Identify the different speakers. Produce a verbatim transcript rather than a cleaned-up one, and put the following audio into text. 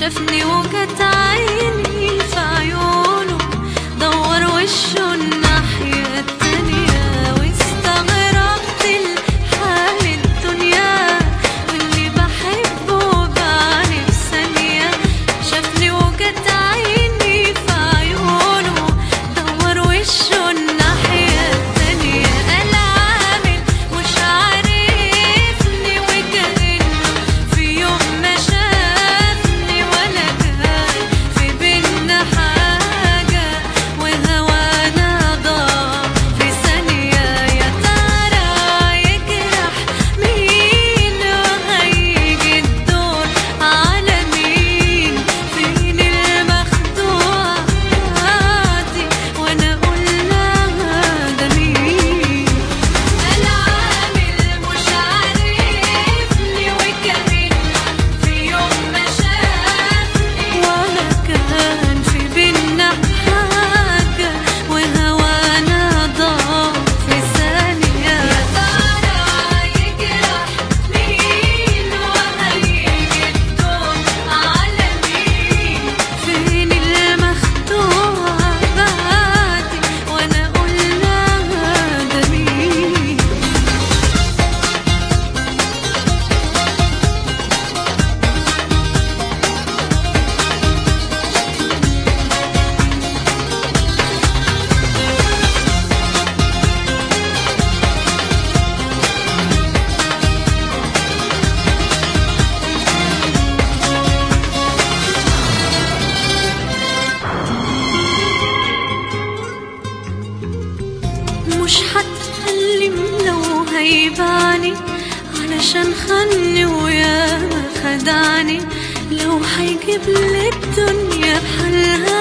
Speaker 1: شافني وجت عيني في عيونه، دور وشه الناحية التانية، واستغربت الحال الدنيا واللي بحبه بعاني في ثانية. شافني وجت عيني في عيونه، دور وشه الناحية التانية، قال عامل مش عارفني وكأنه في يوم ما شافني ولا كان في بينا حاجة، وهوانا ضاع في ثانية. يا ترى يجرح مين وهيجي الدور على مين؟ فين المخدوع عادي وانا اقول لها ده مين؟ قال عامل مش عارفني وكأنه في يوم ما شافني ولا كان في بينا حاجة، وهوانا ضاع في ثانية. يا ترى يجرح مين وهيجي الدور على مين؟ فين المخدوع بعدي وانا اقول لها ده مين؟ مش هتكلم لو هيبعني، علشان خاني وياما خدعني، لو هيجيب لي الدنيا بحالها